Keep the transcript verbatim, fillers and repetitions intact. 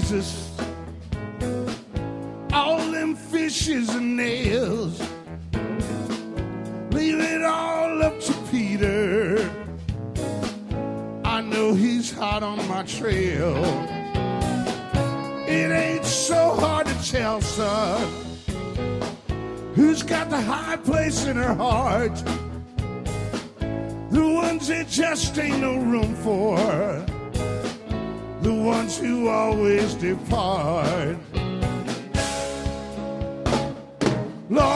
Jesus, all them fishes and nails, leave it all up to Peter. I know he's hot on my trail. It ain't so hard to tell, son, who's got the high place in her heart. The ones that just ain't no room for, the ones who always depart. Lord,